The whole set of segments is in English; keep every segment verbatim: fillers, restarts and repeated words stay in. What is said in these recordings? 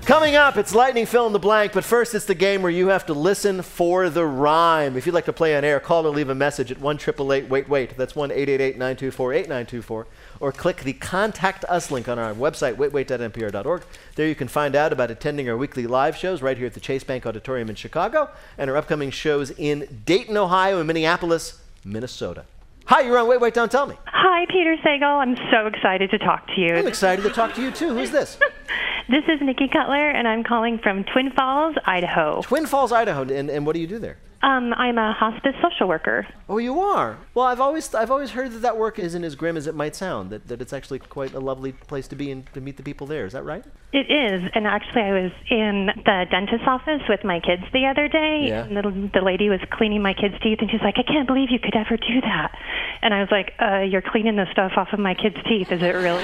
Coming up, it's Lightning Fill in the Blank, but first it's the game where you have to listen for the rhyme. If you'd like to play on air, call or leave a message at one eight eight eight wait wait. That's one eight eight eight nine two four eight nine two four. Or click the Contact Us link on our website, wait wait dot n p r dot org. There you can find out about attending our weekly live shows right here at the Chase Bank Auditorium in Chicago and our upcoming shows in Dayton, Ohio, and Minneapolis, Minnesota. Hi, you're on Wait, Wait, Don't Tell Me. Hi, Peter Sagal. I'm so excited to talk to you. I'm excited to talk to you, too. Who's this? This is Nikki Cutler, and I'm calling from Twin Falls, Idaho. Twin Falls, Idaho. And, and what do you do there? Um, I'm a hospice social worker. Oh, you are? Well, I've always I've always heard that that work isn't as grim as it might sound, that, that it's actually quite a lovely place to be and to meet the people there. Is that right? It is. And actually, I was in the dentist's office with my kids the other day, yeah. and the, the lady was cleaning my kids' teeth, and she's like, I can't believe you could ever do that. And I was like, uh, you're cleaning the stuff off of my kids' teeth. Is it really?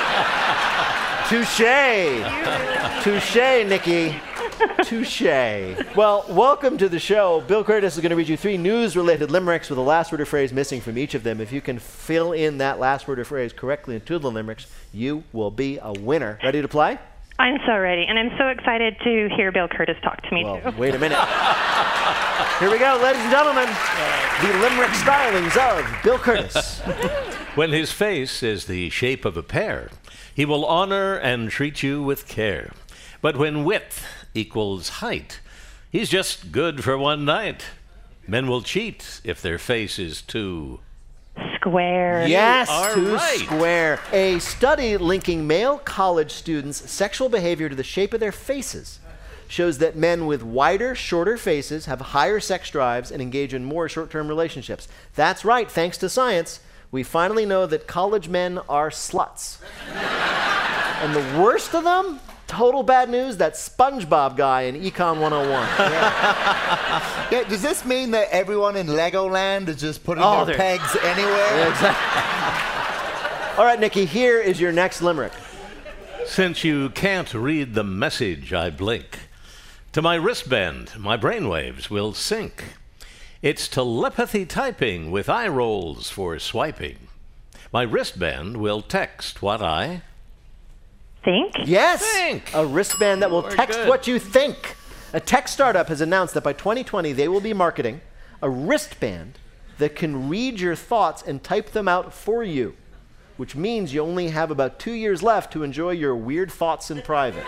Touche! Touche, Nikki. Touche. Well, welcome to the show. Bill Curtis is going to read you three news-related limericks with a last word or phrase missing from each of them. If you can fill in that last word or phrase correctly into the limericks, you will be a winner. Ready to play? I'm so ready, and I'm so excited to hear Bill Curtis talk to me, well, too. Wait a minute. Here we go, ladies and gentlemen. The limerick stylings of Bill Curtis. When his face is the shape of a pear, he will honor and treat you with care. But when width equals height, he's just good for one night. Men will cheat if their face is too square. Yes, are too right. square. A study linking male college students' sexual behavior to the shape of their faces shows that men with wider, shorter faces have higher sex drives and engage in more short-term relationships. That's right, thanks to science, we finally know that college men are sluts. And the worst of them? Total bad news, that SpongeBob guy in Econ one oh one. Yeah. Yeah, does this mean that everyone in Legoland is just putting Oh, their they're- pegs anywhere? Yeah, exactly. All right, Nikki, here is your next limerick. Since you can't read the message I blink, to my wristband, my brainwaves will sync. It's telepathy typing with eye rolls for swiping. My wristband will text what I Think? Yes, Think. a wristband that will Very text good. what you think. A tech startup has announced that by twenty twenty they will be marketing a wristband that can read your thoughts and type them out for you, which means you only have about two years left to enjoy your weird thoughts in private.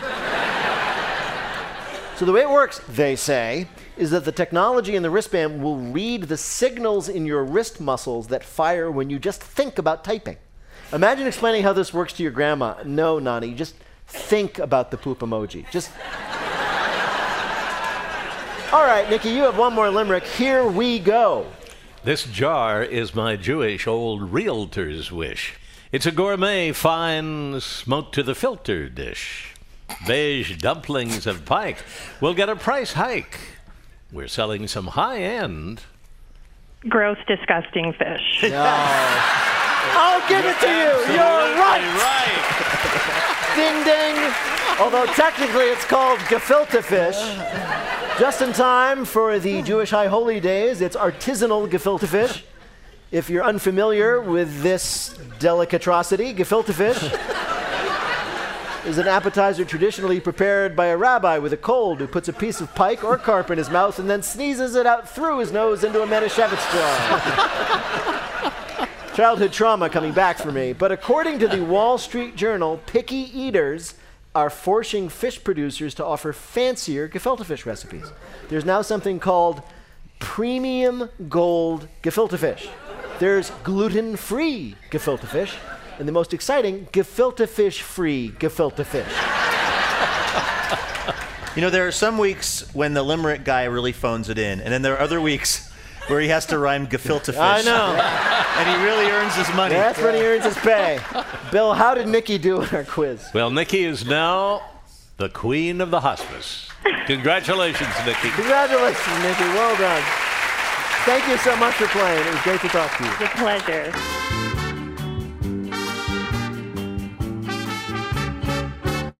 So the way it works, they say, is that the technology in the wristband will read the signals in your wrist muscles that fire when you just think about typing. Imagine explaining how this works to your grandma. No, Nani, just think about the poop emoji. Just. All right, Nikki, you have one more limerick. Here we go. This jar is my Jewish old realtor's wish. It's a gourmet, fine, smoked to the filter dish. Beige dumplings of pike will get a price hike. We're selling some high-end. Gross, disgusting fish. No. I'll give it to you. You're right. right. Ding, ding. Although technically it's called gefilte fish. Just in time for the Jewish High Holy Days, it's artisanal gefilte fish. If you're unfamiliar with this delicatrosity, gefilte fish is an appetizer traditionally prepared by a rabbi with a cold who puts a piece of pike or carp in his mouth and then sneezes it out through his nose into a Manischewitz jar. Childhood trauma coming back for me. But according to the Wall Street Journal, picky eaters are forcing fish producers to offer fancier gefilte fish recipes. There's now something called premium gold gefilte fish. There's gluten-free gefilte fish, and the most exciting, gefilte fish-free gefilte fish. You know, there are some weeks when the limerick guy really phones it in, and then there are other weeks where he has to rhyme gefilte fish. I know. And he really earns his money. That's when he earns his pay. Bill, how did Nikki do in our quiz? Well, Nikki is now the queen of the hospice. Congratulations, Nikki. Congratulations, Nikki. Well done. Thank you so much for playing. It was great to talk to you. It's a pleasure.